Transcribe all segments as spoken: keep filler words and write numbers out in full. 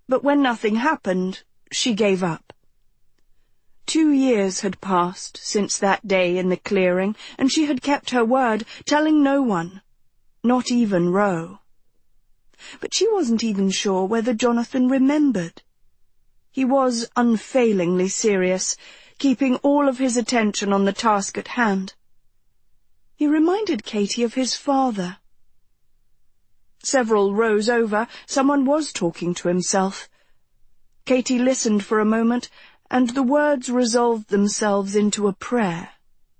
But when nothing happened, she gave up. Two years had passed since that day in the clearing, and she had kept her word, telling no one, not even Ro. But she wasn't even sure whether Jonathan remembered. He was unfailingly serious, keeping all of his attention on the task at hand. He reminded Katy of his father. Several rows over, someone was talking to himself. Katy listened for a moment, and the words resolved themselves into a prayer.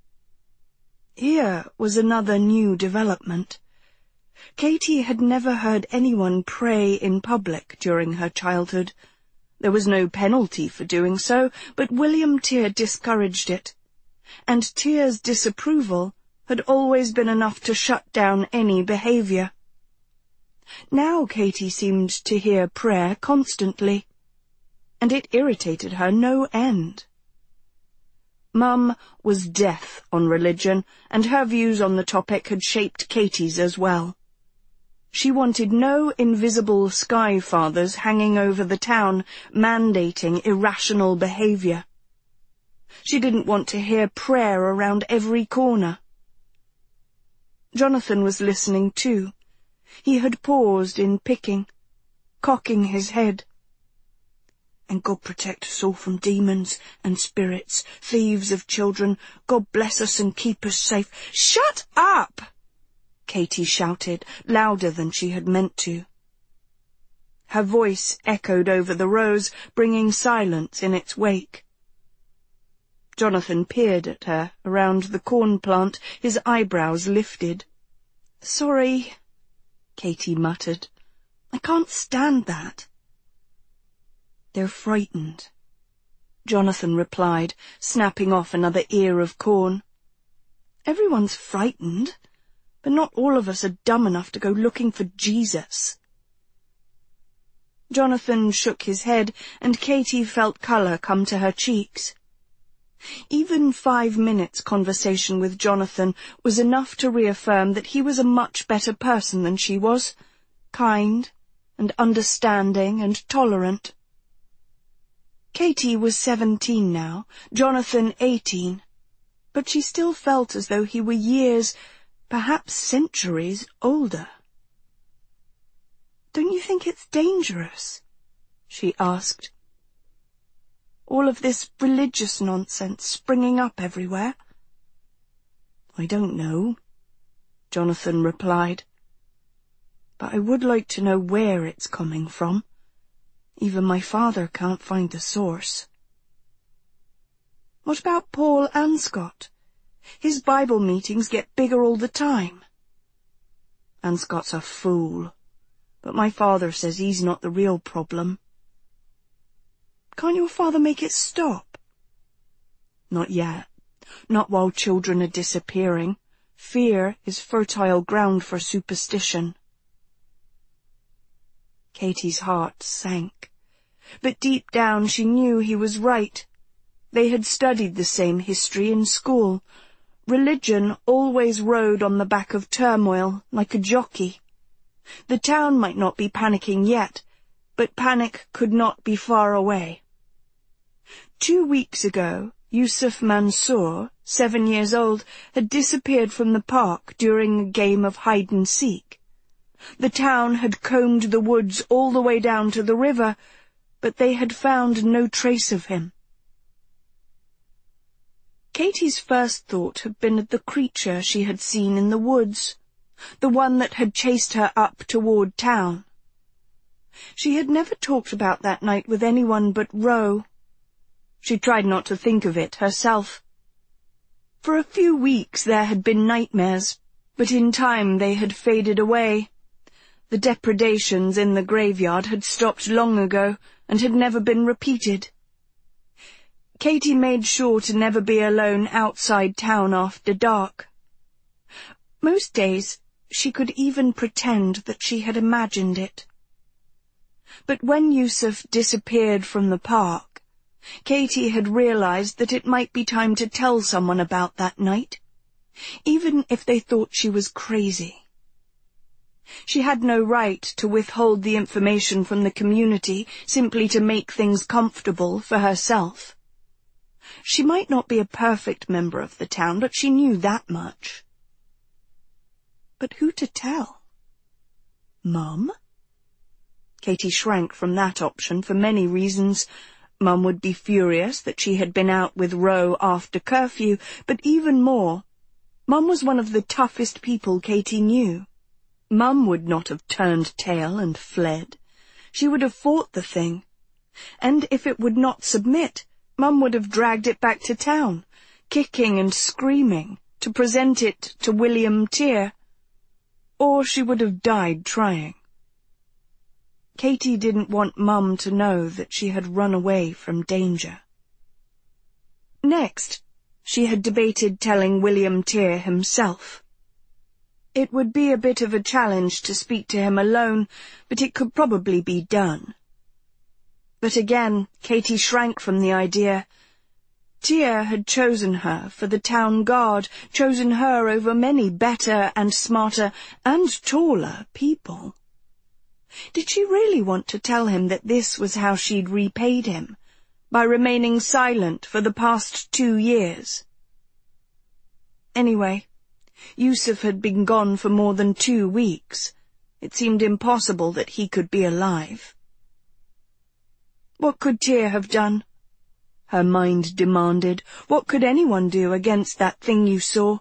Here was another new development. Katy had never heard anyone pray in public during her childhood. There was no penalty for doing so, but William Tear discouraged it, and Tear's disapproval had always been enough to shut down any behaviour. Now Katy seemed to hear prayer constantly, and it irritated her no end. Mum was death on religion, and her views on the topic had shaped Katy's as well. She wanted no invisible sky fathers hanging over the town, mandating irrational behaviour. She didn't want to hear prayer around every corner. Jonathan was listening too. He had paused in picking, cocking his head. And God protect us all from demons and spirits, thieves of children. God bless us and keep us safe. Shut up! Katy shouted, louder than she had meant to. Her voice echoed over the rows, bringing silence in its wake. Jonathan peered at her around the corn plant, his eyebrows lifted. "Sorry," Katy muttered. "I can't stand that." "They're frightened," Jonathan replied, snapping off another ear of corn. "Everyone's frightened, but not all of us are dumb enough to go looking for Jesus." Jonathan shook his head, and Katy felt colour come to her cheeks. Even five minutes' conversation with Jonathan was enough to reaffirm that he was a much better person than she was, kind and understanding and tolerant. Katy was seventeen now, Jonathan eighteen, but she still felt as though he were years, perhaps centuries, older. "Don't you think it's dangerous?" she asked. "All of this religious nonsense springing up everywhere?" "I don't know," Jonathan replied. "But I would like to know where it's coming from. Even my father can't find the source." "What about Paul Anscott? His Bible meetings get bigger all the time." "Anscott's a fool, but my father says he's not the real problem." "Can't your father make it stop?" "Not yet. Not while children are disappearing. Fear is fertile ground for superstition." Katy's heart sank. But deep down she knew he was right. They had studied the same history in school. Religion always rode on the back of turmoil, like a jockey. The town might not be panicking yet, but panic could not be far away. Two weeks ago, Yusuf Mansour, seven years old, had disappeared from the park during a game of hide-and-seek. The town had combed the woods all the way down to the river, but they had found no trace of him. Katy's first thought had been of the creature she had seen in the woods, the one that had chased her up toward town. She had never talked about that night with anyone but Ro. She tried not to think of it herself. For a few weeks there had been nightmares, but in time they had faded away. The depredations in the graveyard had stopped long ago and had never been repeated. Katy made sure to never be alone outside town after dark. Most days she could even pretend that she had imagined it. But when Yusuf disappeared from the park, Katy had realized that it might be time to tell someone about that night, even if they thought she was crazy. She had no right to withhold the information from the community simply to make things comfortable for herself. She might not be a perfect member of the town, but she knew that much. But who to tell? Mum? Katy shrank from that option for many reasons. Mum would be furious that she had been out with Ro after curfew, but even more, Mum was one of the toughest people Katy knew. Mum would not have turned tail and fled. She would have fought the thing. And if it would not submit, Mum would have dragged it back to town, kicking and screaming, to present it to William Tear. Or she would have died trying. Katy didn't want Mum to know that she had run away from danger. Next, she had debated telling William Tear himself. It would be a bit of a challenge to speak to him alone, but it could probably be done. But again, Katy shrank from the idea. Tear had chosen her for the town guard, chosen her over many better and smarter and taller people. Did she really want to tell him that this was how she'd repaid him, by remaining silent for the past two years? Anyway, Yusuf had been gone for more than two weeks. It seemed impossible that he could be alive. What could Tear have done? Her mind demanded. What could anyone do against that thing you saw?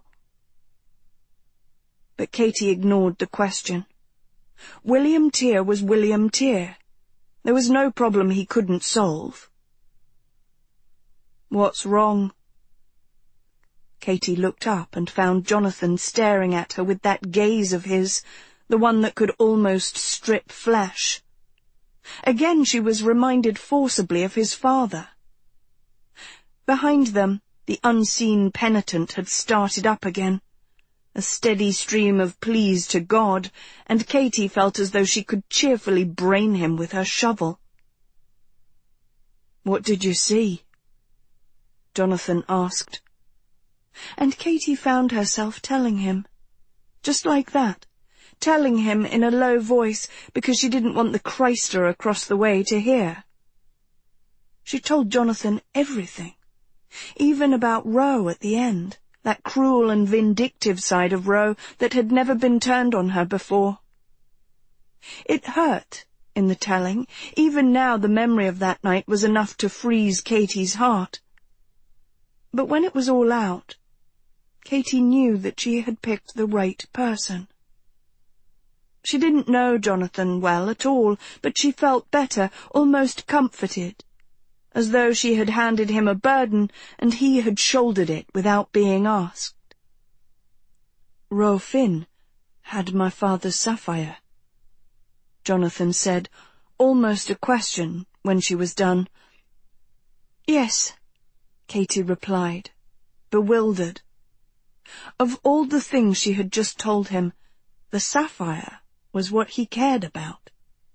But Katy ignored the question. William Tear was William Tear. There was no problem he couldn't solve. What's wrong? Katy looked up and found Jonathan staring at her with that gaze of his, the one that could almost strip flesh. Again she was reminded forcibly of his father. Behind them, the unseen penitent had started up again, a steady stream of pleas to God, and Katy felt as though she could cheerfully brain him with her shovel. "What did you see?" Jonathan asked. And Katy found herself telling him, just like that, telling him in a low voice because she didn't want the Christer across the way to hear. She told Jonathan everything, even about Ro at the end, that cruel and vindictive side of Ro that had never been turned on her before. It hurt in the telling. Even now the memory of that night was enough to freeze Katy's heart. But when it was all out, Katy knew that she had picked the right person. She didn't know Jonathan well at all, but she felt better, almost comforted, as though she had handed him a burden and he had shouldered it without being asked. "Ro Finn had my father's sapphire," Jonathan said, almost a question, when she was done. "Yes," Katy replied, bewildered. Of all the things she had just told him, the sapphire was what he cared about.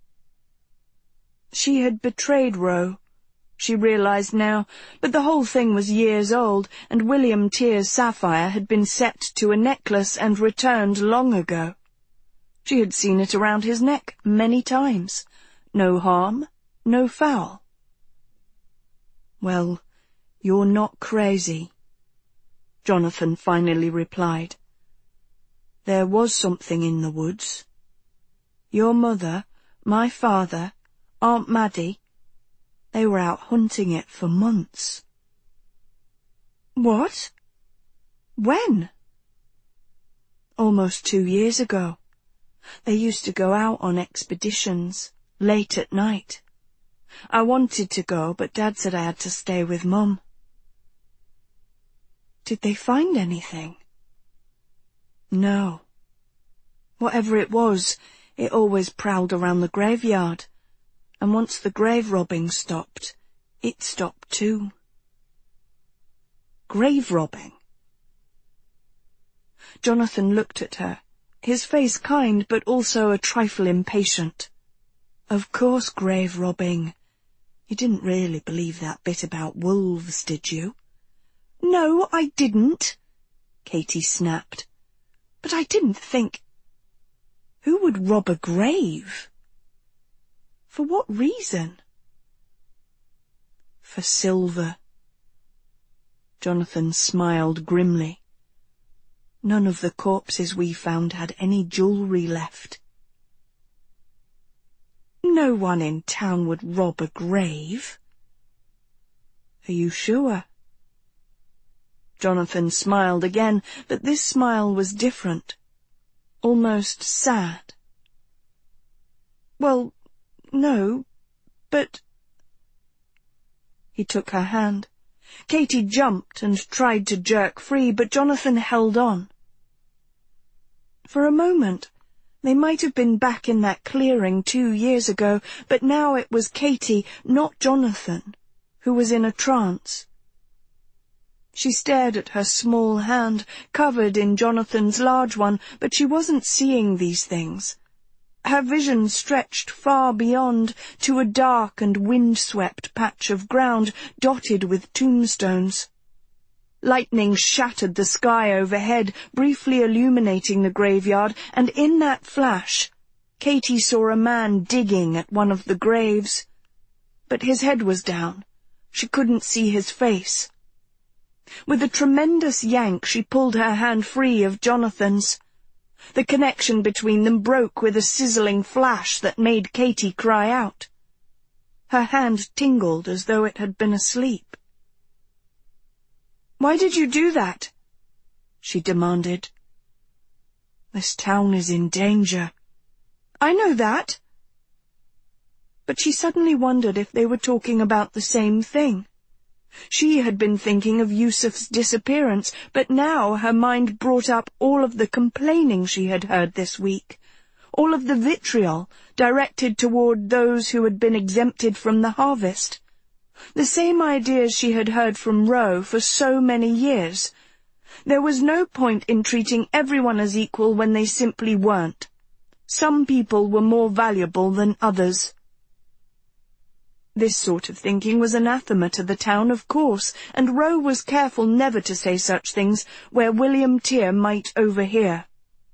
She had betrayed Ro, she realized now, but the whole thing was years old, and William Tear's sapphire had been set to a necklace and returned long ago. She had seen it around his neck many times. No harm, no foul. "Well, you're not crazy," Jonathan finally replied. "There was something in the woods. Your mother, my father, Aunt Maddie, they were out hunting it for months." "What? When?" "Almost two years ago. They used to go out on expeditions, late at night. I wanted to go, but Dad said I had to stay with Mum." "Did they find anything?" "No. Whatever it was, it always prowled around the graveyard, and once the grave robbing stopped, it stopped too." "Grave robbing?" Jonathan looked at her, his face kind but also a trifle impatient. "Of course grave robbing. You didn't really believe that bit about wolves, did you?" "No, I didn't," Katy snapped. "But I didn't think—" Who would rob a grave? For what reason? For silver. Jonathan smiled grimly. None of the corpses we found had any jewellery left. No one in town would rob a grave. Are you sure? Jonathan smiled again, but this smile was different, almost sad. Well, no, but... He took her hand. Katy jumped and tried to jerk free, but Jonathan held on. For a moment, they might have been back in that clearing two years ago, but now it was Katy, not Jonathan, who was in a trance. She stared at her small hand, covered in Jonathan's large one, but she wasn't seeing these things. Her vision stretched far beyond, to a dark and wind-swept patch of ground dotted with tombstones. Lightning shattered the sky overhead, briefly illuminating the graveyard, and in that flash, Katy saw a man digging at one of the graves. But his head was down. She couldn't see his face. With a tremendous yank, she pulled her hand free of Jonathan's. The connection between them broke with a sizzling flash that made Katy cry out. Her hand tingled as though it had been asleep. "Why did you do that?" she demanded. "This town is in danger." "I know that." But she suddenly wondered if they were talking about the same thing. She had been thinking of Yusuf's disappearance, but now her mind brought up all of the complaining she had heard this week, all of the vitriol directed toward those who had been exempted from the harvest. The same ideas she had heard from Roe for so many years. There was no point in treating everyone as equal when they simply weren't. Some people were more valuable than others. This sort of thinking was anathema to the town, of course, and Roe was careful never to say such things where William Tyr might overhear.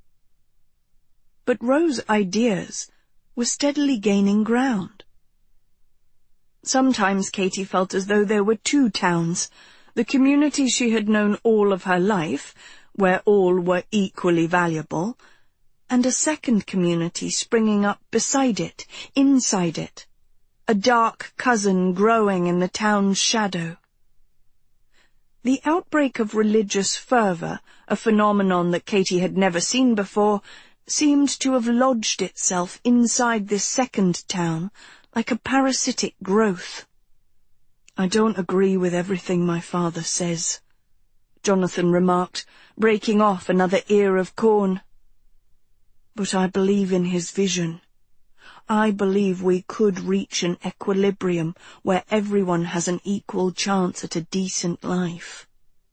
But Roe's ideas were steadily gaining ground. Sometimes Katy felt as though there were two towns, the community she had known all of her life, where all were equally valuable, and a second community springing up beside it, inside it, a dark cousin growing in the town's shadow. The outbreak of religious fervour, a phenomenon that Katy had never seen before, seemed to have lodged itself inside this second town like a parasitic growth. "I don't agree with everything my father says," Jonathan remarked, breaking off another ear of corn. "But I believe in his vision. I believe we could reach an equilibrium where everyone has an equal chance at a decent life."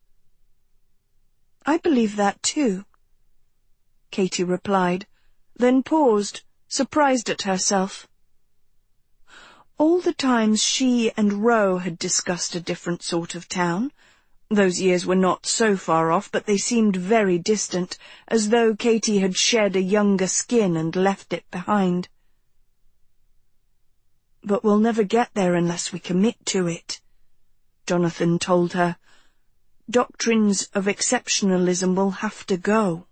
"I believe that too," Katy replied, then paused, surprised at herself. All the times she and Roe had discussed a different sort of town, those years were not so far off, but they seemed very distant, as though Katy had shed a younger skin and left it behind. "But we'll never get there unless we commit to it," Jonathan told her. "Doctrines of exceptionalism will have to go."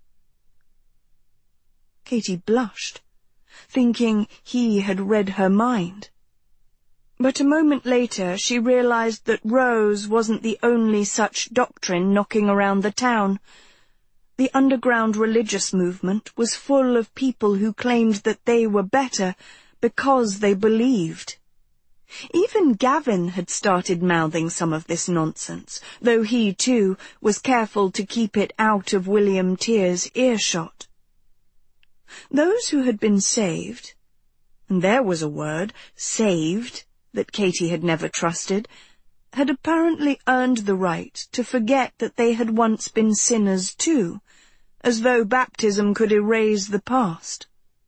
Katy blushed, thinking he had read her mind. But a moment later she realized that Roe's wasn't the only such doctrine knocking around the town. The underground religious movement was full of people who claimed that they were better because they believed. Even Gavin had started mouthing some of this nonsense, though he, too, was careful to keep it out of William Tyr's earshot. Those who had been saved, and there was a word, saved, that Katy had never trusted, had apparently earned the right to forget that they had once been sinners too, as though baptism could erase the past.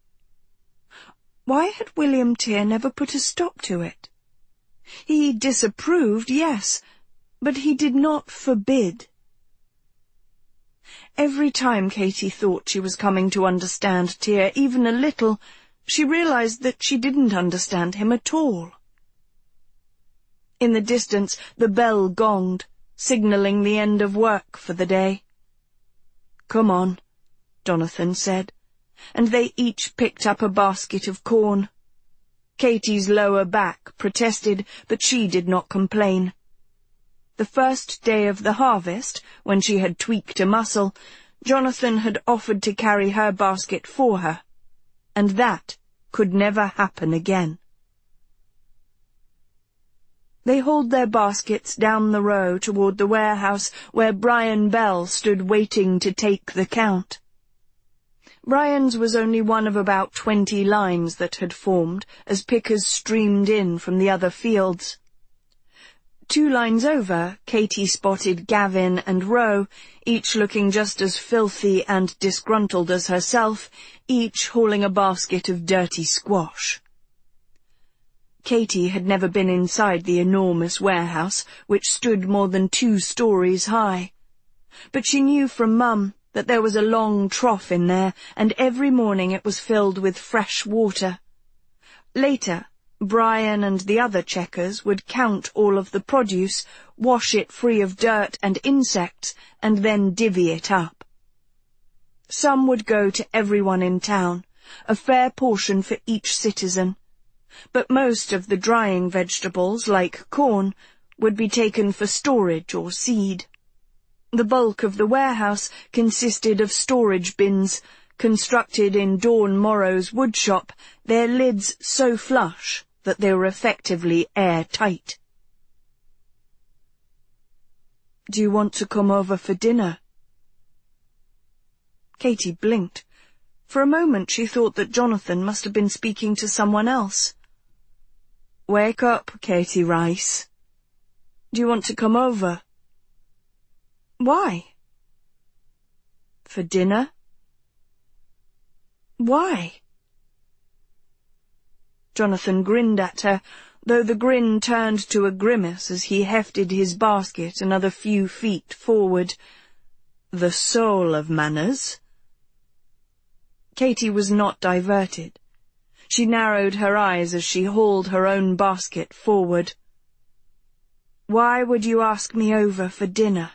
Why had William Tyr never put a stop to it? He disapproved, yes, but he did not forbid. Every time Katy thought she was coming to understand Tyr even a little, she realized that she didn't understand him at all. In the distance, the bell gonged, signalling the end of work for the day. "Come on," Jonathan said, and they each picked up a basket of corn. Katy's lower back protested, but she did not complain. The first day of the harvest, when she had tweaked a muscle, Jonathan had offered to carry her basket for her, and that could never happen again. They hauled their baskets down the row toward the warehouse where Brian Bell stood waiting to take the count. Brian's was only one of about twenty lines that had formed as pickers streamed in from the other fields. Two lines over, Katy spotted Gavin and Roe, each looking just as filthy and disgruntled as herself, each hauling a basket of dirty squash. Katy had never been inside the enormous warehouse, which stood more than two stories high. But she knew from Mum that there was a long trough in there, and every morning it was filled with fresh water. Later, Brian and the other checkers would count all of the produce, wash it free of dirt and insects, and then divvy it up. Some would go to everyone in town, a fair portion for each citizen, but most of the drying vegetables, like corn, would be taken for storage or seed. The bulk of the warehouse consisted of storage bins, constructed in Dawn Morrow's woodshop, their lids so flush that they were effectively airtight. "Do you want to come over for dinner?" Katy blinked. For a moment she thought that Jonathan must have been speaking to someone else. "Wake up, Katy Rice. Do you want to come over?" "Why?" "For dinner." "Why?" Jonathan grinned at her, though the grin turned to a grimace as he hefted his basket another few feet forward. "The soul of manners." Katy was not diverted. She narrowed her eyes as she hauled her own basket forward. "Why would you ask me over for dinner?"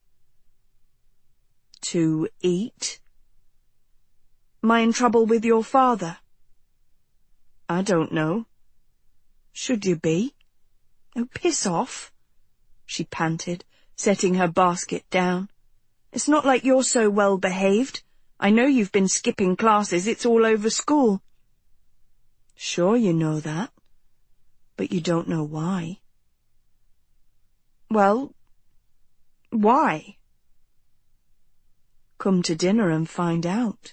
"To eat." "Am I in trouble with your father?" "I don't know." "Should you be?" "Oh, piss off," she panted, setting her basket down. "It's not like you're so well behaved. I know you've been skipping classes, it's all over school." "Sure you know that, but you don't know why." "Well, why?" "Come to dinner and find out."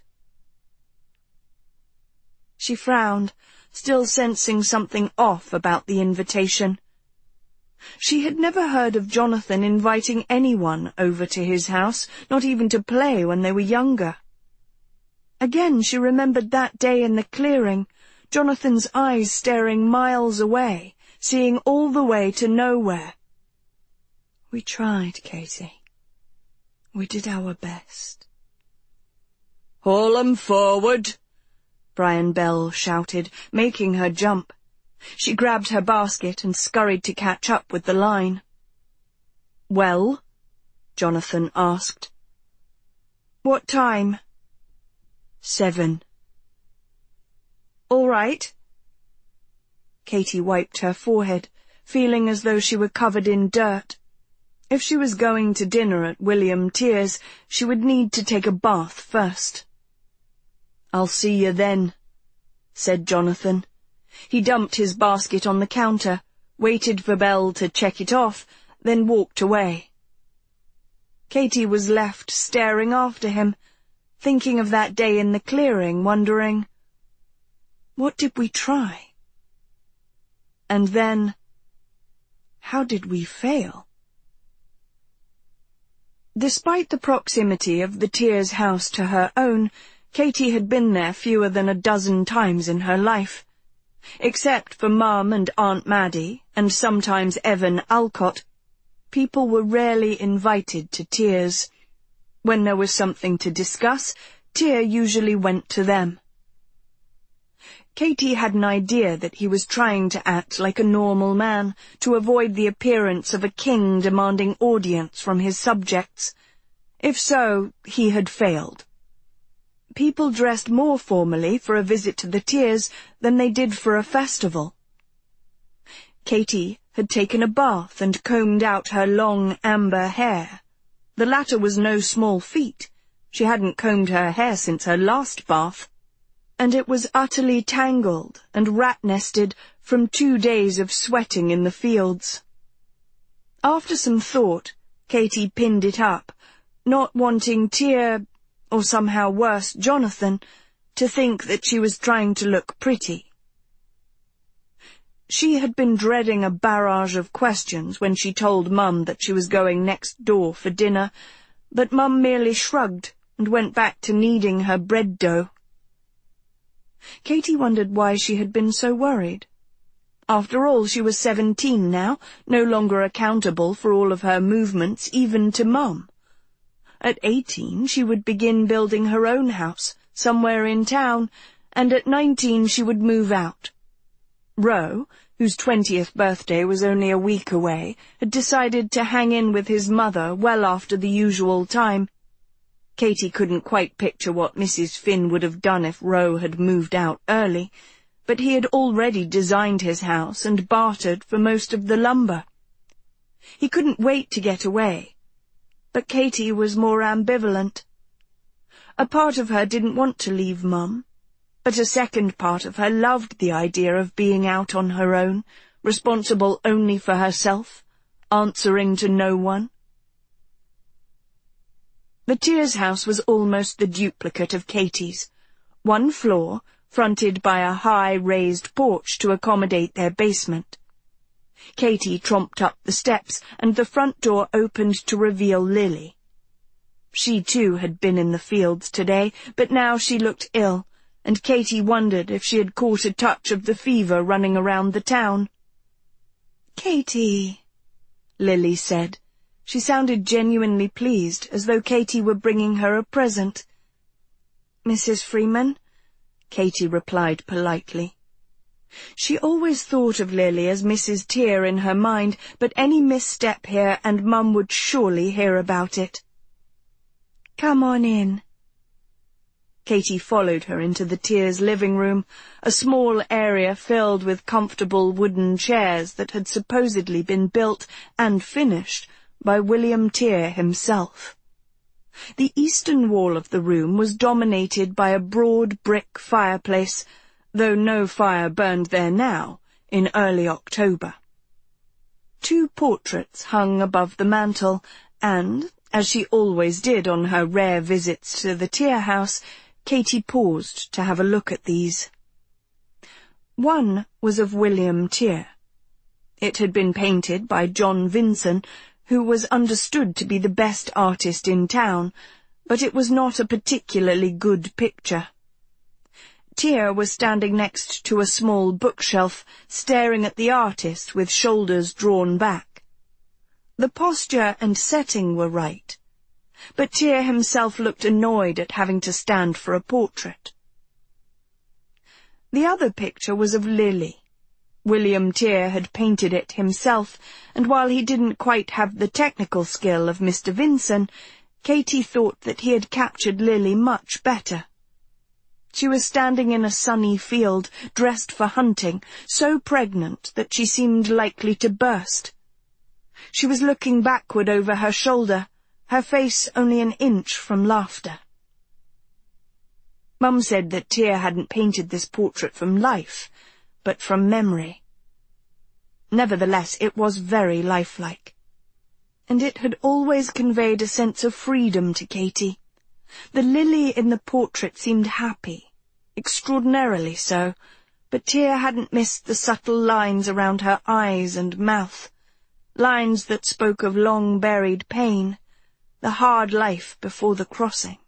She frowned, still sensing something off about the invitation. She had never heard of Jonathan inviting anyone over to his house, not even to play when they were younger. Again she remembered that day in the clearing, Jonathan's eyes staring miles away, seeing all the way to nowhere. "We tried, Katy. We did our best." "Haul 'em forward," Brian Bell shouted, making her jump. She grabbed her basket and scurried to catch up with the line. "Well?" Jonathan asked. "What time?" "Seven." "All right." Katy wiped her forehead, feeling as though she were covered in dirt. If she was going to dinner at William Tyr's, she would need to take a bath first. "I'll see you then," said Jonathan. He dumped his basket on the counter, waited for Belle to check it off, then walked away. Katy was left staring after him, thinking of that day in the clearing, wondering, what did we try? And then, how did we fail? Despite the proximity of the Tyrs' house to her own, Katy had been there fewer than a dozen times in her life. Except for Mum and Aunt Maddie, and sometimes Evan Alcott, people were rarely invited to Tyrs. When there was something to discuss, Tyr usually went to them. Katy had an idea that he was trying to act like a normal man, to avoid the appearance of a king demanding audience from his subjects. If so, he had failed. People dressed more formally for a visit to the Tyrs than they did for a festival. Katy had taken a bath and combed out her long amber hair. The latter was no small feat. She hadn't combed her hair since her last bath, and it was utterly tangled and rat-nested from two days of sweating in the fields. After some thought, Katy pinned it up, not wanting Tyr, or somehow worse, Jonathan, to think that she was trying to look pretty. She had been dreading a barrage of questions when she told Mum that she was going next door for dinner, but Mum merely shrugged and went back to kneading her bread dough. Katy wondered why she had been so worried. After all, she was seventeen now, no longer accountable for all of her movements, even to Mum. At eighteen, she would begin building her own house, somewhere in town, and at nineteen she would move out. Roe, whose twentieth birthday was only a week away, had decided to hang in with his mother well after the usual time. Katy couldn't quite picture what Missus Finn would have done if Roe had moved out early, but he had already designed his house and bartered for most of the lumber. He couldn't wait to get away, but Katy was more ambivalent. A part of her didn't want to leave Mum, but a second part of her loved the idea of being out on her own, responsible only for herself, answering to no one. The Tyrs' house was almost the duplicate of Katy's. One floor, fronted by a high raised porch to accommodate their basement. Katy tromped up the steps, and the front door opened to reveal Lily. She too had been in the fields today, but now she looked ill, and Katy wondered if she had caught a touch of the fever running around the town. "Katy," Lily said. She sounded genuinely pleased, as though Katy were bringing her a present. "Missus Freeman," Katy replied politely. She always thought of Lily as Missus Tyr in her mind, but any misstep here and Mum would surely hear about it. "Come on in." Katy followed her into the Tyrs' living room, a small area filled with comfortable wooden chairs that had supposedly been built and finished by William Tyr himself. The eastern wall of the room was dominated by a broad brick fireplace, though no fire burned there now, in early October. Two portraits hung above the mantel, and, as she always did on her rare visits to the Tyr house, Katy paused to have a look at these. One was of William Tyr. It had been painted by John Vinson, who was understood to be the best artist in town, but it was not a particularly good picture. Tyr was standing next to a small bookshelf, staring at the artist with shoulders drawn back. The posture and setting were right, but Tyr himself looked annoyed at having to stand for a portrait. The other picture was of Lily. William Tyr had painted it himself, and while he didn't quite have the technical skill of Mister Vinson, Katy thought that he had captured Lily much better. She was standing in a sunny field, dressed for hunting, so pregnant that she seemed likely to burst. She was looking backward over her shoulder, her face only an inch from laughter. Mum said that Tyr hadn't painted this portrait from life, but from memory. Nevertheless, it was very lifelike, and it had always conveyed a sense of freedom to Katy. The Lily in the portrait seemed happy, extraordinarily so, but Tyr hadn't missed the subtle lines around her eyes and mouth, lines that spoke of long-buried pain, the hard life before the crossing.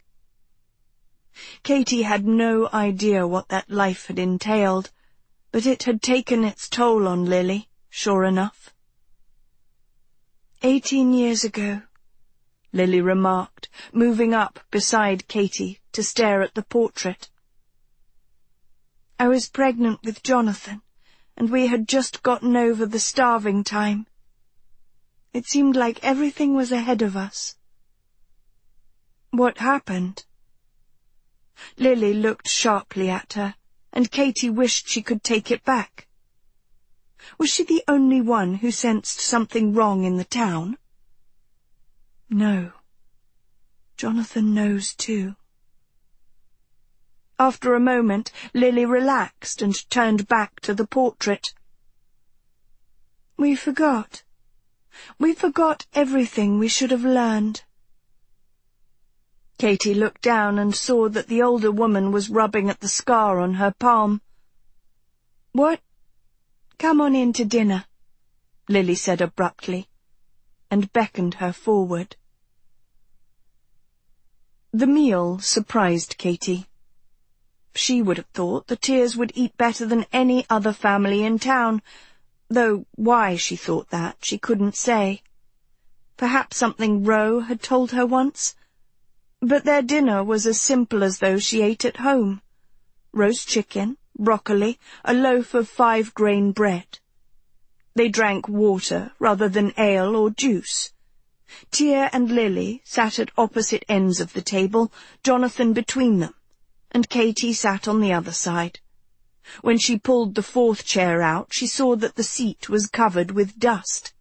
Katy had no idea what that life had entailed, but it had taken its toll on Lily, sure enough. Eighteen years ago, Lily remarked, moving up beside Katy to stare at the portrait. I was pregnant with Jonathan, and we had just gotten over the starving time. It seemed like everything was ahead of us. What happened? Lily looked sharply at her, and Katy wished she could take it back. Was she the only one who sensed something wrong in the town? No. Jonathan knows too. After a moment, Lily relaxed and turned back to the portrait. We forgot. We forgot everything we should have learned. Katy looked down and saw that the older woman was rubbing at the scar on her palm. What? Come on in to dinner, Lily said abruptly, and beckoned her forward. The meal surprised Katy. She would have thought the Tears would eat better than any other family in town, though why she thought that she couldn't say. Perhaps something Ro had told her once. But their dinner was as simple as though she ate at home. Roast chicken, broccoli, a loaf of five-grain bread. They drank water rather than ale or juice. Tyr and Lily sat at opposite ends of the table, Jonathan between them, and Katy sat on the other side. When she pulled the fourth chair out, she saw that the seat was covered with dust.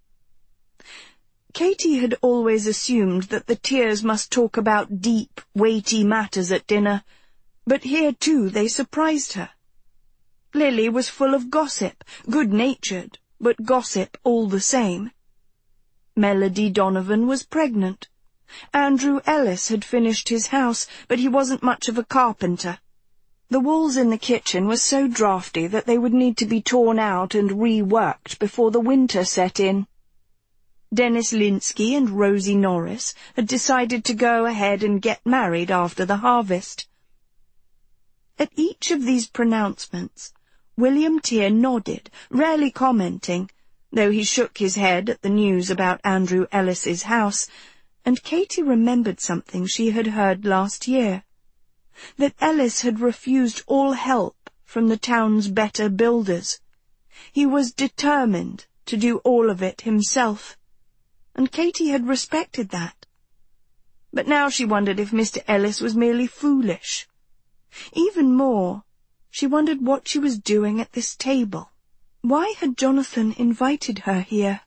Katy had always assumed that the Tears must talk about deep, weighty matters at dinner, but here too they surprised her. Lily was full of gossip, good-natured, but gossip all the same. Melody Donovan was pregnant. Andrew Ellis had finished his house, but he wasn't much of a carpenter. The walls in the kitchen were so draughty that they would need to be torn out and reworked before the winter set in. Dennis Linsky and Rosie Norris had decided to go ahead and get married after the harvest. At each of these pronouncements, William Tyr nodded, rarely commenting, though he shook his head at the news about Andrew Ellis's house, and Katy remembered something she had heard last year, that Ellis had refused all help from the town's better builders. He was determined to do all of it himself, and Katy had respected that. But now she wondered if Mister Ellis was merely foolish. Even more, she wondered what she was doing at this table. Why had Jonathan invited her here?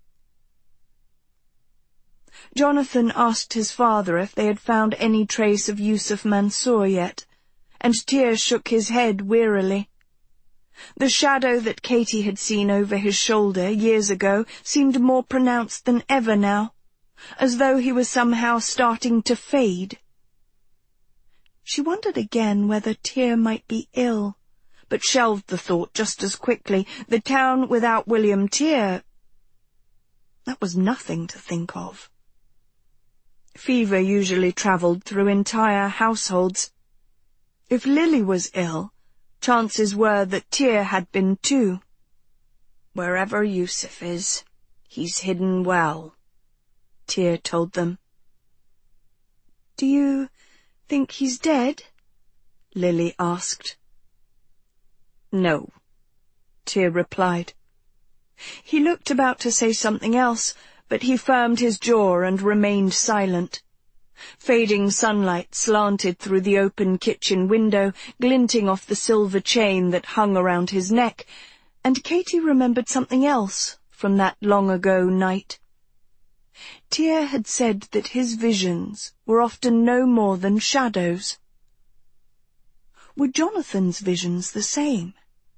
Jonathan asked his father if they had found any trace of Yusuf Mansour yet, and Tyr shook his head wearily. The shadow that Katy had seen over his shoulder years ago seemed more pronounced than ever now, as though he was somehow starting to fade. She wondered again whether Tyr might be ill, but shelved the thought just as quickly. The town without William Tyr, that was nothing to think of. Fever usually travelled through entire households. If Lily was ill, chances were that Tyr had been too. Wherever Yusuf is, he's hidden well, Tyr told them. Do you think he's dead? Lily asked. No, Tyr replied. He looked about to say something else, but he firmed his jaw and remained silent. Fading sunlight slanted through the open kitchen window, glinting off the silver chain that hung around his neck, and Katy remembered something else from that long-ago night. Tyr had said that his visions were often no more than shadows. Were Jonathan's visions the same?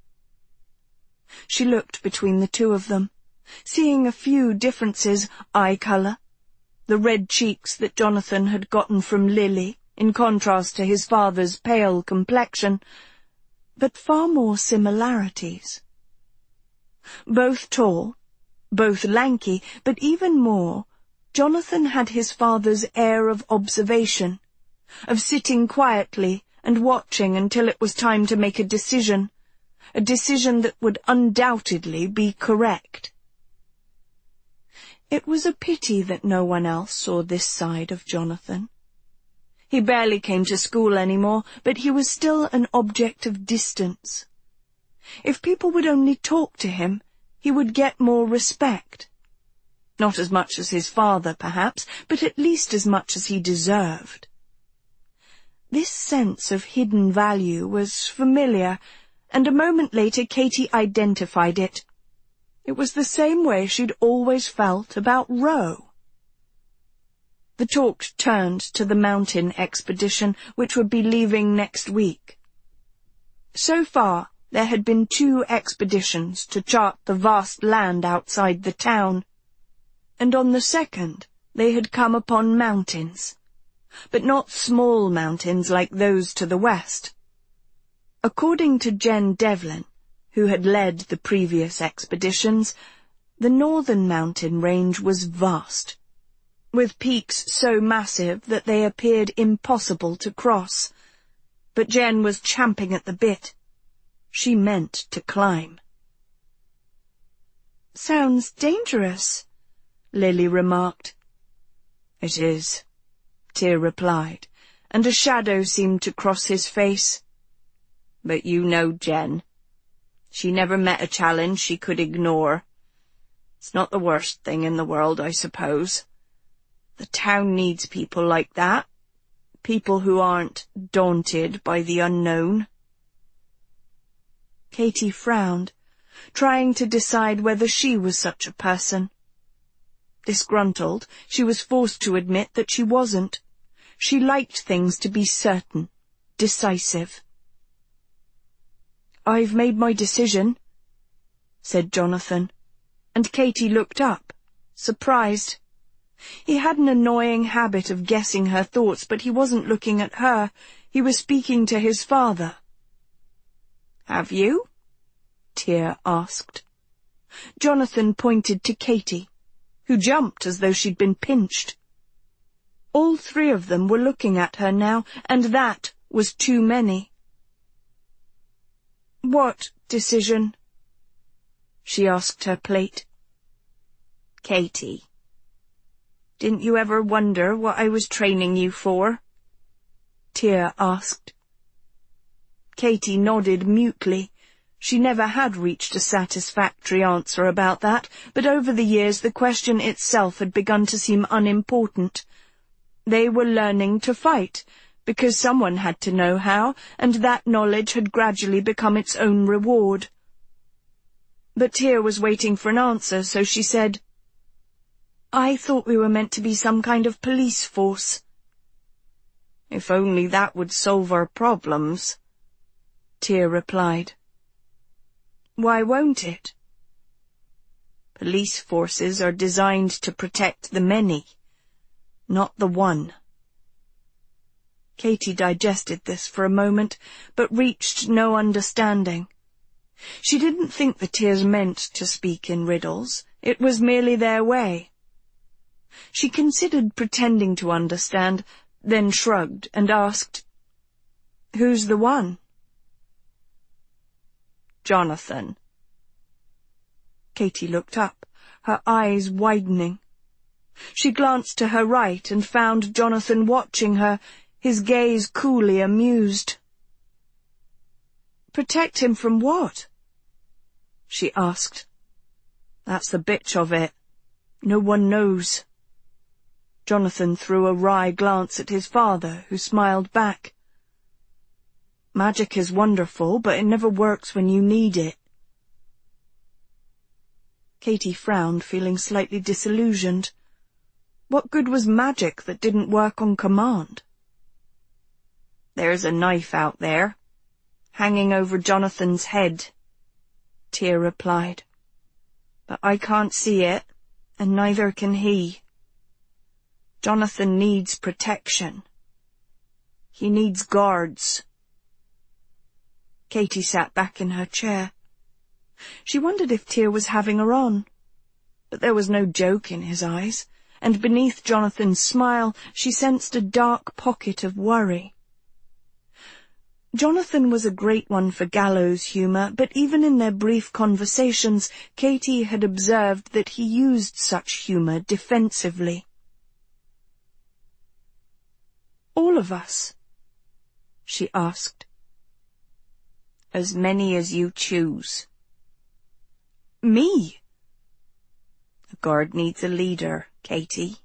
She looked between the two of them, seeing a few differences: eye colour, the red cheeks that Jonathan had gotten from Lily, in contrast to his father's pale complexion, but far more similarities. Both tall, both lanky, but even more, Jonathan had his father's air of observation, of sitting quietly and watching until it was time to make a decision, a decision that would undoubtedly be correct. It was a pity that no one else saw this side of Jonathan. He barely came to school anymore, but he was still an object of distance. If people would only talk to him, he would get more respect. Not as much as his father, perhaps, but at least as much as he deserved. This sense of hidden value was familiar, and a moment later Katy identified it. It was the same way she'd always felt about Ro. The talk turned to the mountain expedition, which would be leaving next week. So far, there had been two expeditions to chart the vast land outside the town, and on the second they had come upon mountains, but not small mountains like those to the west. According to Jen Devlin, who had led the previous expeditions, the northern mountain range was vast, with peaks so massive that they appeared impossible to cross. But Jen was champing at the bit. She meant to climb. "Sounds dangerous," Lily remarked. "It is," Tyr replied, and a shadow seemed to cross his face. "But you know Jen. She never met a challenge she could ignore. It's not the worst thing in the world, I suppose. The town needs people like that, people who aren't daunted by the unknown." Katy frowned, trying to decide whether she was such a person. Disgruntled, she was forced to admit that she wasn't. She liked things to be certain, decisive. "I've made my decision," said Jonathan, and Katy looked up, surprised. He had an annoying habit of guessing her thoughts, but he wasn't looking at her. He was speaking to his father. "Have you?" Tyr asked. Jonathan pointed to Katy, who jumped as though she'd been pinched. All three of them were looking at her now, and that was too many. "What decision?" she asked her plate. "Katy, didn't you ever wonder what I was training you for?" Tyr asked. Katy nodded mutely. She never had reached a satisfactory answer about that, but over the years the question itself had begun to seem unimportant. They were learning to fight, because someone had to know how, and that knowledge had gradually become its own reward. But Tyr was waiting for an answer, so she said, "I thought we were meant to be some kind of police force." "If only that would solve our problems," Tyr replied. "Why won't it?" "Police forces are designed to protect the many, not the one." Katy digested this for a moment, but reached no understanding. She didn't think the Tyrs meant to speak in riddles. It was merely their way. She considered pretending to understand, then shrugged and asked, "Who's the one?" "Jonathan." Katy looked up, her eyes widening. She glanced to her right and found Jonathan watching her, his gaze coolly amused. "Protect him from what?" she asked. "That's the bitch of it. No one knows." Jonathan threw a wry glance at his father, who smiled back. "Magic is wonderful, but it never works when you need it." Katy frowned, feeling slightly disillusioned. What good was magic that didn't work on command? "There's a knife out there, hanging over Jonathan's head," Tyr replied. "But I can't see it, and neither can he. Jonathan needs protection. He needs guards." Katy sat back in her chair. She wondered if Tyr was having her on, but there was no joke in his eyes, and beneath Jonathan's smile she sensed a dark pocket of worry. Jonathan was a great one for gallows humour, but even in their brief conversations, Katy had observed that he used such humour defensively. "All of us?" she asked. "As many as you choose." "Me?" "A guard needs a leader, Katy."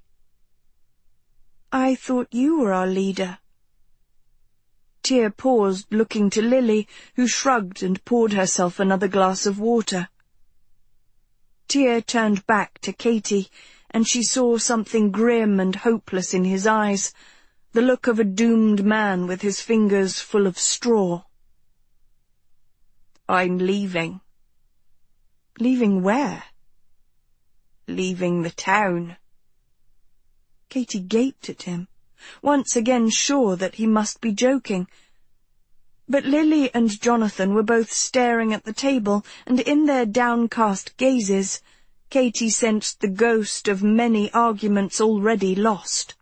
"I thought you were our leader." Tyr paused, looking to Lily, who shrugged and poured herself another glass of water. Tyr turned back to Katy, and she saw something grim and hopeless in his eyes, the look of a doomed man with his fingers full of straw. "I'm leaving." "Leaving where?" "Leaving the town." Katy gaped at him, once again sure that he must be joking. But Lily and Jonathan were both staring at the table, and in their downcast gazes, Katy sensed the ghost of many arguments already lost.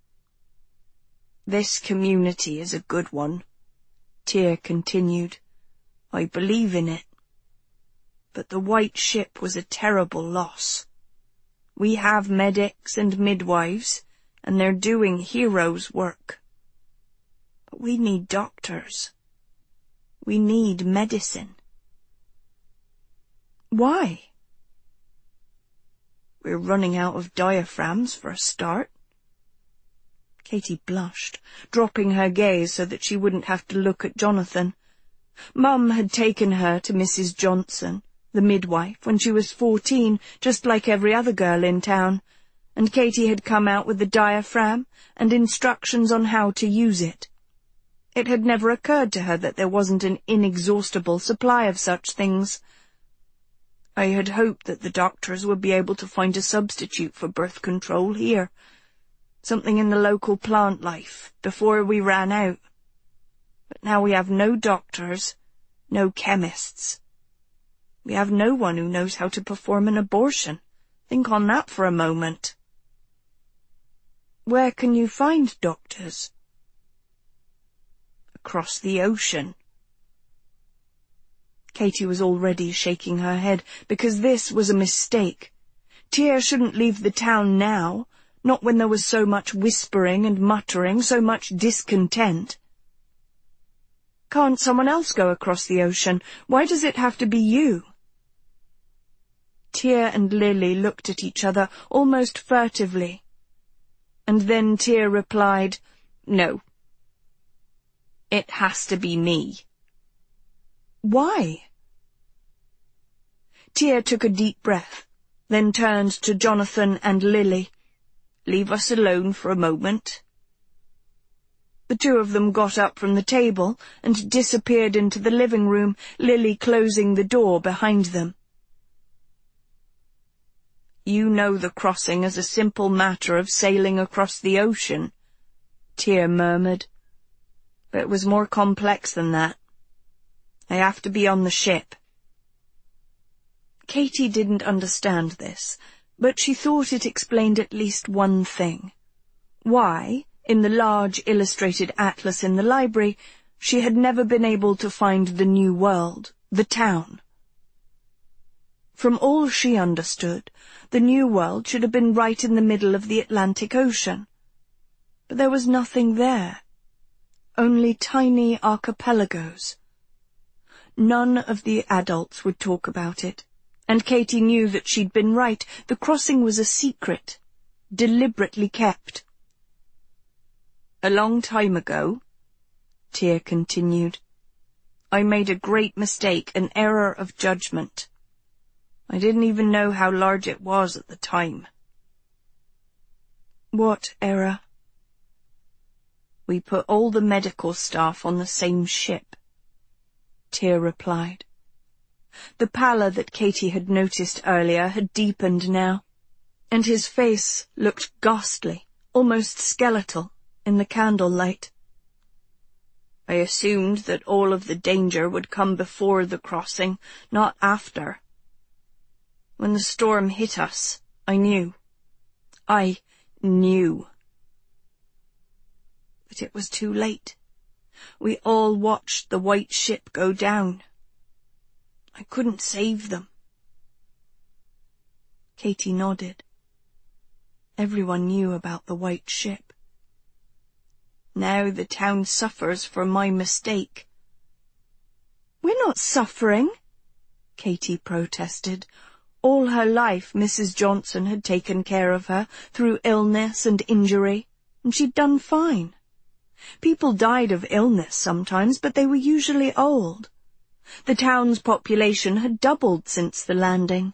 "This community is a good one," Tyr continued. "I believe in it. But the White Ship was a terrible loss. We have medics and midwives, and they're doing heroes' work. But we need doctors. We need medicine." "Why?" "We're running out of diaphragms for a start." Katy blushed, dropping her gaze so that she wouldn't have to look at Jonathan. Mum had taken her to Missus Johnson, the midwife, when she was fourteen, just like every other girl in town, and Katy had come out with the diaphragm and instructions on how to use it. It had never occurred to her that there wasn't an inexhaustible supply of such things. "I had hoped that the doctors would be able to find a substitute for birth control here, something in the local plant life, before we ran out. But now we have no doctors, no chemists. We have no one who knows how to perform an abortion. Think on that for a moment." "Where can you find doctors?" "Across the ocean." Katy was already shaking her head, because this was a mistake. Tyr shouldn't leave the town now, not when there was so much whispering and muttering, so much discontent. "Can't someone else go across the ocean? Why does it have to be you?" Tyr and Lily looked at each other almost furtively, and then Tyr replied, "No. It has to be me." "Why?" Tyr took a deep breath, then turned to Jonathan and Lily. "Leave us alone for a moment." The two of them got up from the table and disappeared into the living room, Lily closing the door behind them. "You know the crossing as a simple matter of sailing across the ocean," Tyr murmured. "But it was more complex than that. I have to be on the ship." Katy didn't understand this, but she thought it explained at least one thing. Why, in the large illustrated atlas in the library, she had never been able to find the new world, the town. From all she understood, the new world should have been right in the middle of the Atlantic Ocean. But there was nothing there. Only tiny archipelagos. None of the adults would talk about it, and Katy knew that she'd been right. The crossing was a secret, deliberately kept. "A long time ago," Tyr continued, "I made a great mistake, an error of judgment. I didn't even know how large it was at the time." "What error?" "We put all the medical staff on the same ship," Tyr replied. The pallor that Katy had noticed earlier had deepened now, and his face looked ghastly, almost skeletal, in the candlelight. "I assumed that all of the danger would come before the crossing, not after. When the storm hit us, I knew. I knew. But it was too late. We all watched the white ship go down. I couldn't save them." Katy nodded. Everyone knew about the white ship. "Now the town suffers for my mistake." "We're not suffering," Katy protested. All her life Missus Johnson had taken care of her through illness and injury, and she'd done fine. People died of illness sometimes, but they were usually old. The town's population had doubled since the landing.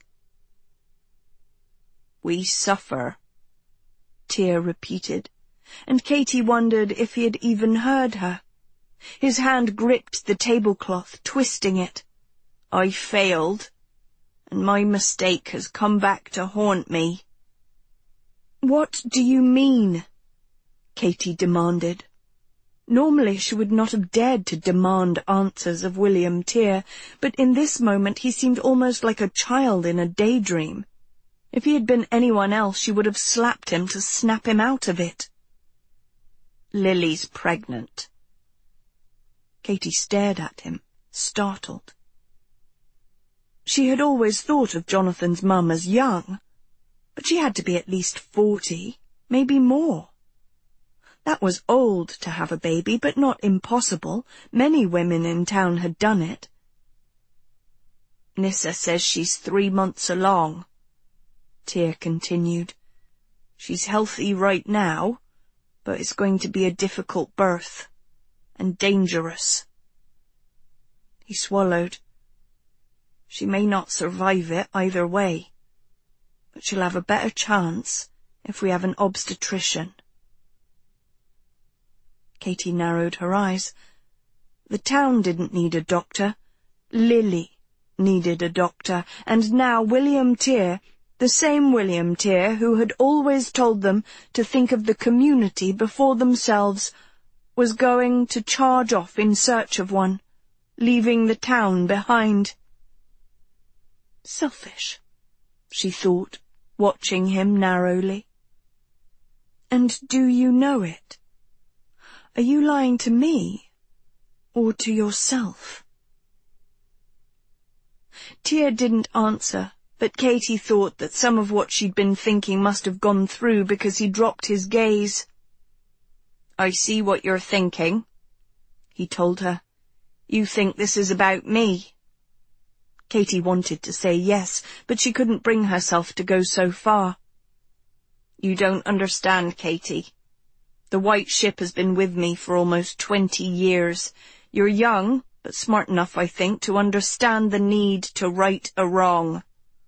"We suffer," Tyr repeated, and Katy wondered if he had even heard her. His hand gripped the tablecloth, twisting it. "I failed, and my mistake has come back to haunt me." "What do you mean?" Katy demanded. Normally she would not have dared to demand answers of William Tyr, but in this moment he seemed almost like a child in a daydream. If he had been anyone else, she would have slapped him to snap him out of it. "Lily's pregnant." Katy stared at him, startled. She had always thought of Jonathan's mum as young, but she had to be at least forty, maybe more. That was old to have a baby, but not impossible. Many women in town had done it. "Nissa says she's three months along," Tyr continued. "She's healthy right now, but it's going to be a difficult birth, and dangerous." He swallowed. "She may not survive it either way, but she'll have a better chance if we have an obstetrician." Katy narrowed her eyes. The town didn't need a doctor. Lily needed a doctor, and now William Tyr, the same William Tyr who had always told them to think of the community before themselves, was going to charge off in search of one, leaving the town behind. Selfish, she thought, watching him narrowly. "And do you know it? Are you lying to me, or to yourself?" Tyr didn't answer, but Katy thought that some of what she'd been thinking must have gone through because he dropped his gaze. "I see what you're thinking," he told her. "You think this is about me." Katy wanted to say yes, but she couldn't bring herself to go so far. "You don't understand, Katy. The white ship has been with me for almost twenty years. You're young, but smart enough, I think, to understand the need to right a wrong."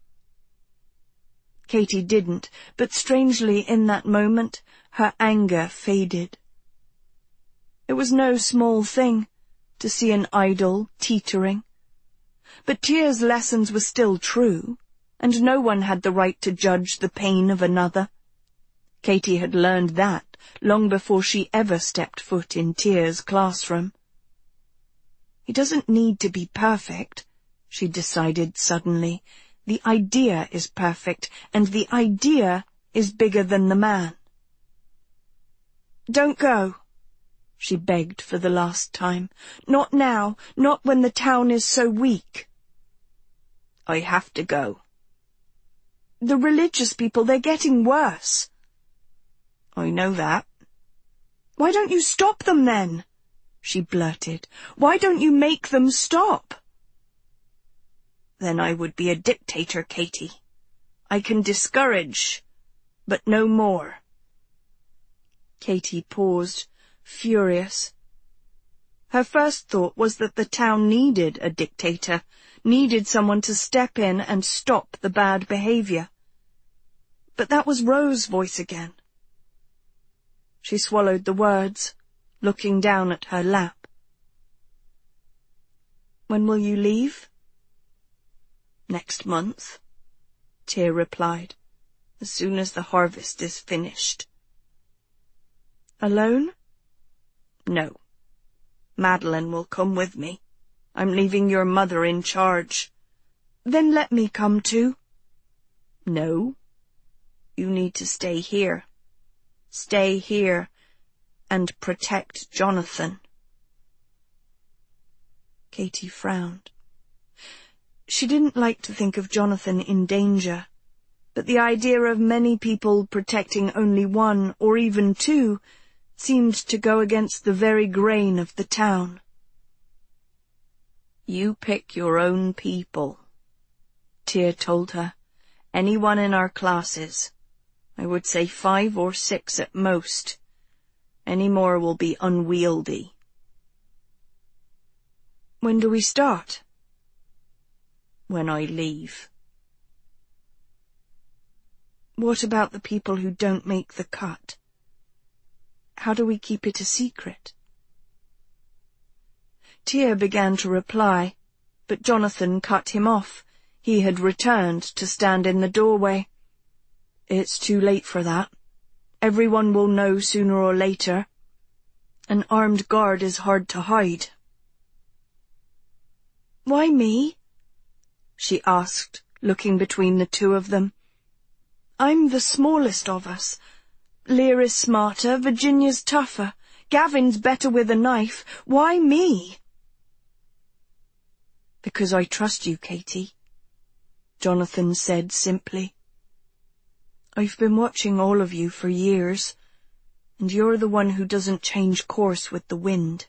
Katy didn't, but strangely in that moment, her anger faded. It was no small thing to see an idol teetering. But Tyr's lessons were still true, and no one had the right to judge the pain of another. Katy had learned that long before she ever stepped foot in Tyr's classroom. He doesn't need to be perfect, she decided suddenly. The idea is perfect, and the idea is bigger than the man. "Don't go," she begged for the last time. "Not now, not when the town is so weak." "I have to go." "The religious people, they're getting worse." "I know that." "Why don't you stop them then?" she blurted. "Why don't you make them stop?" "Then I would be a dictator, Katy. I can discourage, but no more." Katy paused, furious. Her first thought was that the town needed a dictator, needed someone to step in and stop the bad behavior. But that was Rose's voice again. She swallowed the words, looking down at her lap. "When will you leave?" "Next month," Tyr replied, "as soon as the harvest is finished." "Alone?" "No. Madeline will come with me. I'm leaving your mother in charge." "Then let me come too." "No. You need to stay here. Stay here and protect Jonathan." Katy frowned. She didn't like to think of Jonathan in danger, but the idea of many people protecting only one or even two seemed to go against the very grain of the town. "You pick your own people," Tyr told her. "Anyone in our classes. I would say five or six at most. Any more will be unwieldy." "When do we start?" "When I leave." "What about the people who don't make the cut? How do we keep it a secret?" Tyr began to reply, but Jonathan cut him off. He had returned to stand in the doorway. "It's too late for that. Everyone will know sooner or later. An armed guard is hard to hide." "Why me?" she asked, looking between the two of them. "I'm the smallest of us. Lear is smarter, Virginia's tougher, Gavin's better with a knife. Why me?" "Because I trust you, Katy," Jonathan said simply. "I've been watching all of you for years, and you're the one who doesn't change course with the wind."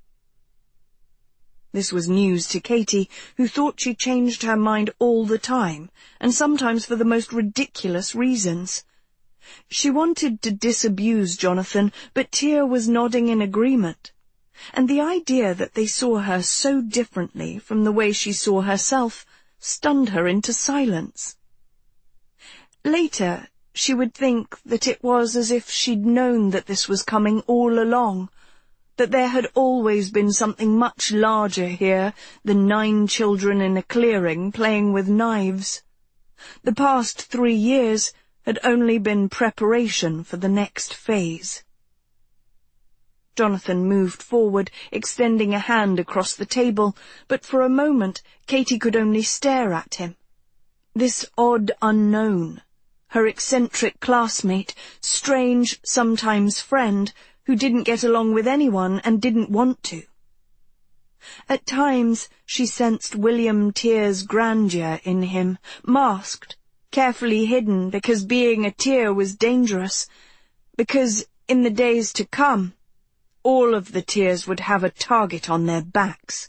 This was news to Katy, who thought she changed her mind all the time, and sometimes for the most ridiculous reasons. She wanted to disabuse Jonathan, but Tyr was nodding in agreement, and the idea that they saw her so differently from the way she saw herself stunned her into silence. Later, she would think that it was as if she'd known that this was coming all along, that there had always been something much larger here than nine children in a clearing playing with knives. The past three years had only been preparation for the next phase. Jonathan moved forward, extending a hand across the table, but for a moment Katy could only stare at him. This odd unknown, her eccentric classmate, strange, sometimes friend, who didn't get along with anyone and didn't want to. At times she sensed William Tyr's grandeur in him, masked, carefully hidden because being a Tyr was dangerous, because in the days to come all of the Tyrs would have a target on their backs.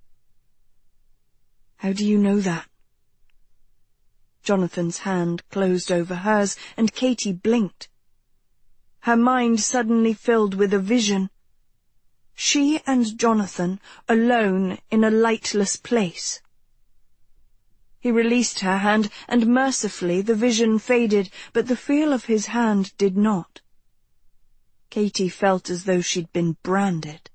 "How do you know that?" Jonathan's hand closed over hers, and Katy blinked. Her mind suddenly filled with a vision. She and Jonathan alone in a lightless place. He released her hand, and mercifully the vision faded, but the feel of his hand did not. Katy felt as though she'd been branded.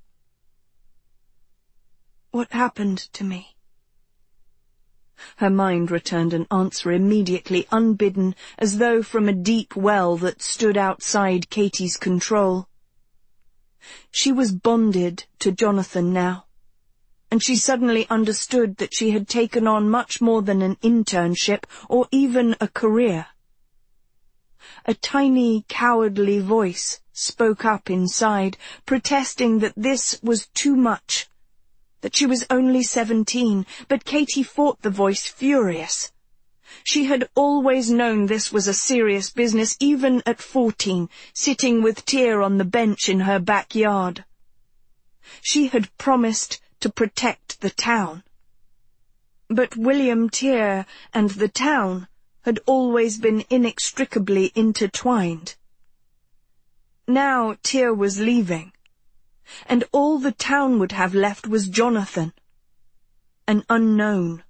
"What happened to me?" Her mind returned an answer immediately, unbidden, as though from a deep well that stood outside Katy's control. She was bonded to Jonathan now, and she suddenly understood that she had taken on much more than an internship or even a career. A tiny, cowardly voice spoke up inside, protesting that this was too much, that she was only seventeen, but Katy fought the voice furious. She had always known this was a serious business, even at fourteen, sitting with Tyr on the bench in her backyard. She had promised to protect the town. But William Tyr and the town had always been inextricably intertwined. Now Tyr was leaving, and all the town would have left was Jonathan, an unknown.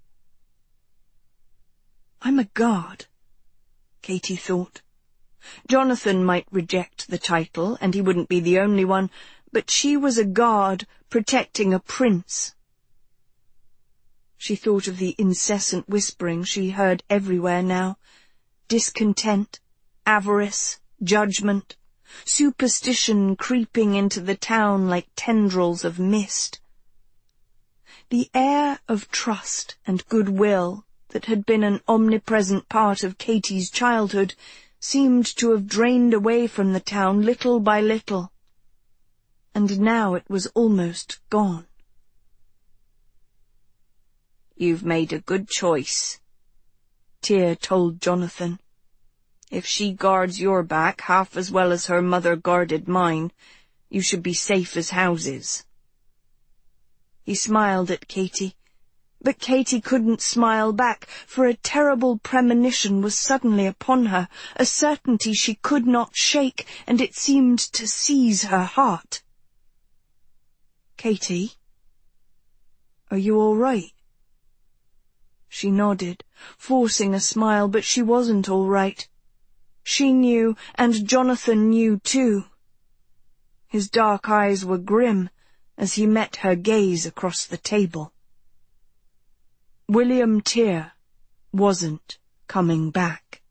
"I'm a guard," Katy thought. Jonathan might reject the title, and he wouldn't be the only one, but she was a guard protecting a prince. She thought of the incessant whispering she heard everywhere now. Discontent, avarice, judgment, superstition creeping into the town like tendrils of mist. The air of trust and goodwill that had been an omnipresent part of Katy's childhood seemed to have drained away from the town little by little, and now it was almost gone. "You've made a good choice," Tyr told Jonathan. "If she guards your back half as well as her mother guarded mine, you should be safe as houses." He smiled at Katy, but Katy couldn't smile back, for a terrible premonition was suddenly upon her, a certainty she could not shake, and it seemed to seize her heart. "Katy, are you all right?" She nodded, forcing a smile, but she wasn't all right. She knew, and Jonathan knew too. His dark eyes were grim as he met her gaze across the table. William Tyr wasn't coming back.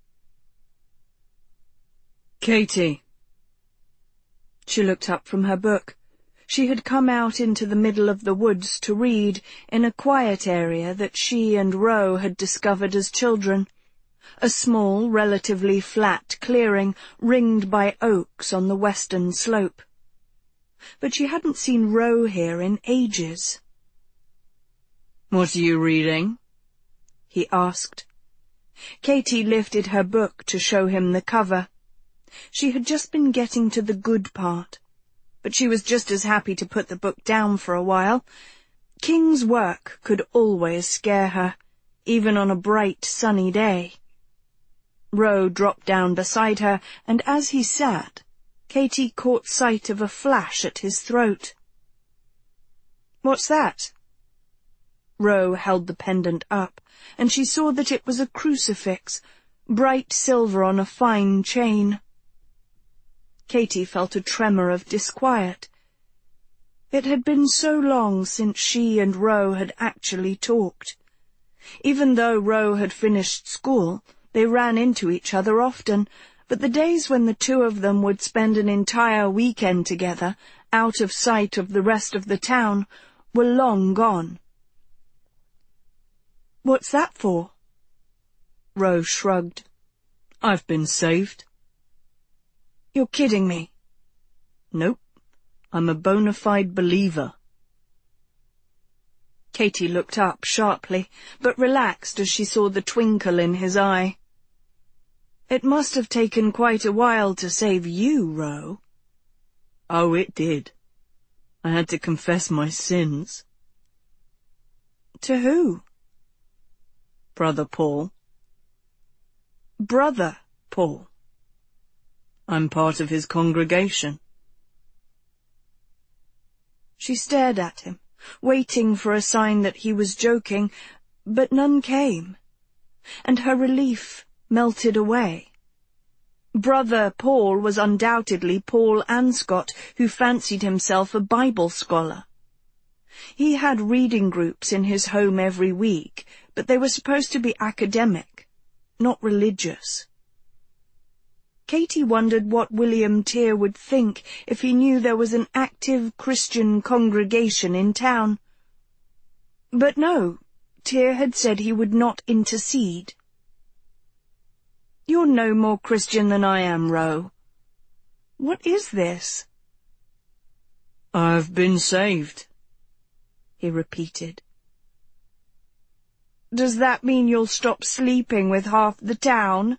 "Katy." She looked up from her book. She had come out into the middle of the woods to read in a quiet area that she and Ro had discovered as children, a small, relatively flat clearing ringed by oaks on the western slope. But she hadn't seen Ro here in ages. "What are you reading?" he asked. Katy lifted her book to show him the cover. She had just been getting to the good part, but she was just as happy to put the book down for a while. King's work could always scare her, even on a bright, sunny day. Ro dropped down beside her, and as he sat, Katy caught sight of a flash at his throat. "What's that?" Ro held the pendant up, and she saw that it was a crucifix, bright silver on a fine chain. Katy felt a tremor of disquiet. It had been so long since she and Ro had actually talked. Even though Ro had finished school, they ran into each other often, but the days when the two of them would spend an entire weekend together, out of sight of the rest of the town, were long gone. "What's that for?" Ro shrugged. "I've been saved." "You're kidding me." "Nope. I'm a bona fide believer." Katy looked up sharply, but relaxed as she saw the twinkle in his eye. "It must have taken quite a while to save you, Ro." "Oh, it did. I had to confess my sins." "To who?" "Brother Paul." "Brother Paul?" "I'm part of his congregation." She stared at him, waiting for a sign that he was joking, but none came, and her relief melted away. Brother Paul was undoubtedly Paul Anscott, who fancied himself a Bible scholar. He had reading groups in his home every week, but they were supposed to be academic, not religious. Katy wondered what William Tyr would think if he knew there was an active Christian congregation in town. But no, Tyr had said he would not intercede. "You're no more Christian than I am, Ro. What is this?" "I've been saved," he repeated. "Does that mean you'll stop sleeping with half the town?"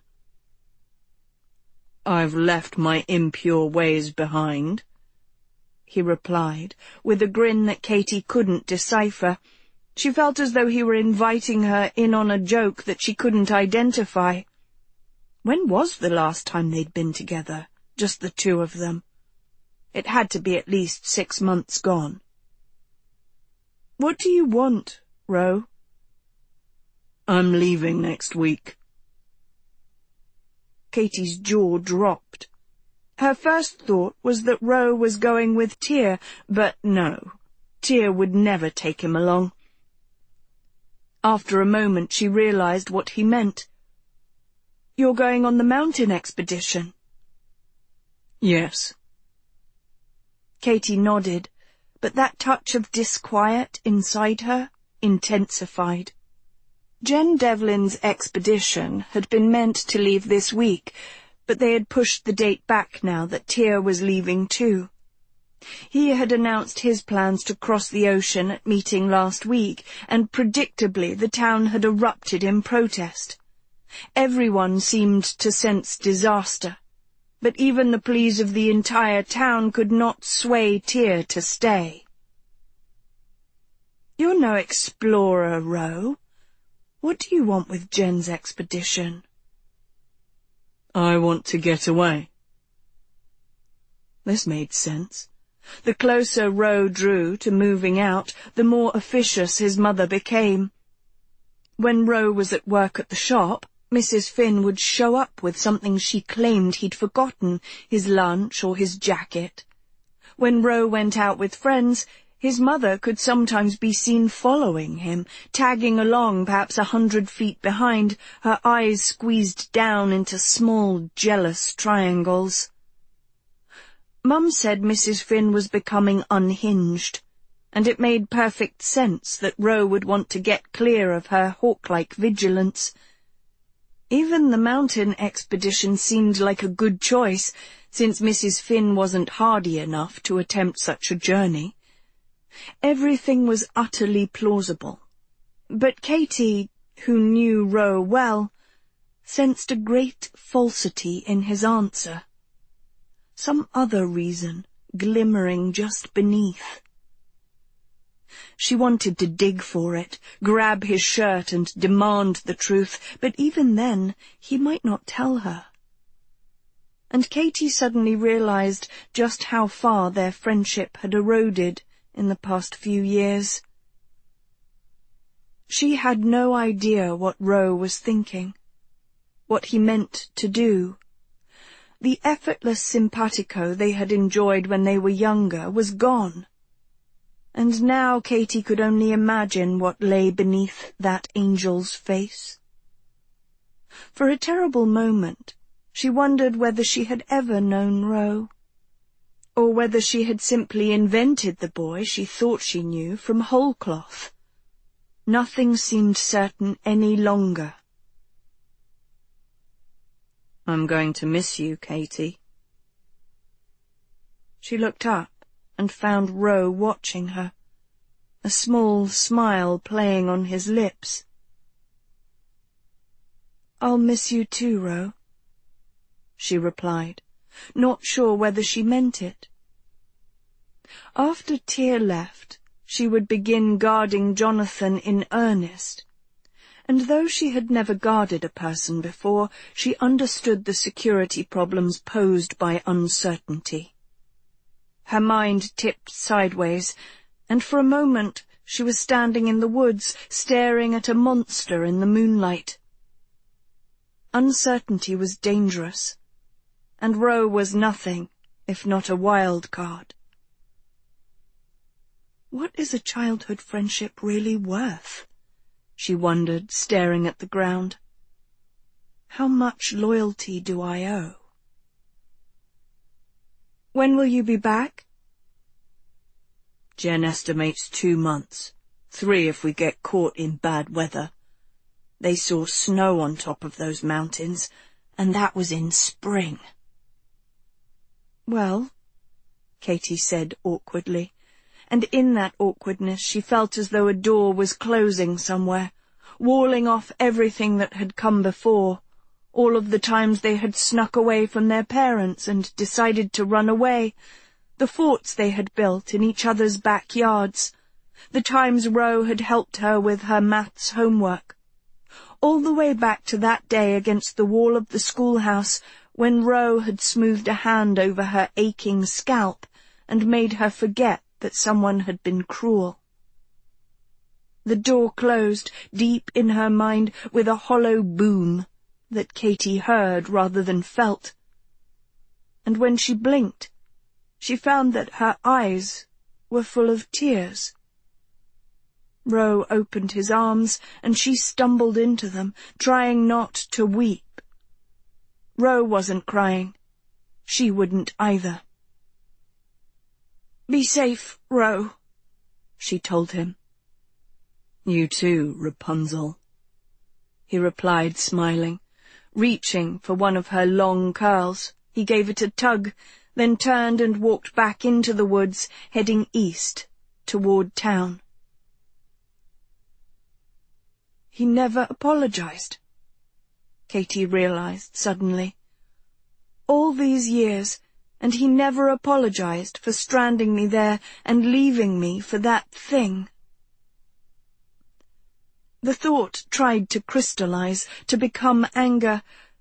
"I've left my impure ways behind," he replied, with a grin that Katy couldn't decipher. She felt as though he were inviting her in on a joke that she couldn't identify. When was the last time they'd been together, just the two of them? It had to be at least six months gone. "What do you want, Ro?" "I'm leaving next week." Katy's jaw dropped. Her first thought was that Ro was going with Tyr, but no, Tyr would never take him along. After a moment she realized what he meant. "You're going on the mountain expedition?" "Yes." Katy nodded, but that touch of disquiet inside her intensified. Jen Devlin's expedition had been meant to leave this week, but they had pushed the date back now that Tyr was leaving too. He had announced his plans to cross the ocean at meeting last week, and predictably the town had erupted in protest. Everyone seemed to sense disaster, but even the pleas of the entire town could not sway Tyr to stay. "You're no explorer, Ro. What do you want with Jen's expedition?" "I want to get away." This made sense. The closer Ro drew to moving out, the more officious his mother became. When Ro was at work at the shop, Missus Finn would show up with something she claimed he'd forgotten, his lunch or his jacket. When Ro went out with friends, his mother could sometimes be seen following him, tagging along perhaps a hundred feet behind, her eyes squeezed down into small, jealous triangles. Mum said Missus Finn was becoming unhinged, and it made perfect sense that Ro would want to get clear of her hawk-like vigilance. Even the mountain expedition seemed like a good choice, since Missus Finn wasn't hardy enough to attempt such a journey. Everything was utterly plausible, but Katy, who knew Ro well, sensed a great falsity in his answer. Some other reason glimmering just beneath. She wanted to dig for it, grab his shirt and demand the truth, but even then he might not tell her. And Katy suddenly realized just how far their friendship had eroded in the past few years. She had no idea what Ro was thinking, what he meant to do. The effortless simpatico they had enjoyed when they were younger was gone, and now Katy could only imagine what lay beneath that angel's face. For a terrible moment, she wondered whether she had ever known Ro, or whether she had simply invented the boy she thought she knew from whole cloth. Nothing seemed certain any longer. "I'm going to miss you, Katy." She looked up and found Ro watching her, a small smile playing on his lips. "I'll miss you too, Ro," she replied, not sure whether she meant it. After Tyr left, she would begin guarding Jonathan in earnest, and though she had never guarded a person before, she understood the security problems posed by uncertainty. Her mind tipped sideways, and for a moment she was standing in the woods, staring at a monster in the moonlight. Uncertainty was dangerous, and Ro was nothing if not a wild card. What is a childhood friendship really worth? She wondered, staring at the ground. How much loyalty do I owe? "When will you be back?" "Jen estimates two months, three if we get caught in bad weather. They saw snow on top of those mountains, and that was in spring." "Well," Katy said awkwardly, and in that awkwardness she felt as though a door was closing somewhere, walling off everything that had come before, all of the times they had snuck away from their parents and decided to run away, the forts they had built in each other's backyards, the times Ro had helped her with her maths homework, all the way back to that day against the wall of the schoolhouse when Ro had smoothed a hand over her aching scalp and made her forget that someone had been cruel. The door closed deep in her mind with a hollow boom that Katy heard rather than felt, and when she blinked, she found that her eyes were full of tears. Ro opened his arms, and she stumbled into them, trying not to weep. Ro wasn't crying. She wouldn't either. "Be safe, Ro," she told him. "You too, Rapunzel," he replied, smiling. Reaching for one of her long curls, he gave it a tug, then turned and walked back into the woods, heading east, toward town. He never apologized, Katy realized suddenly. All these years, and he never apologized for stranding me there and leaving me for that thing. The thought tried to crystallize, to become anger,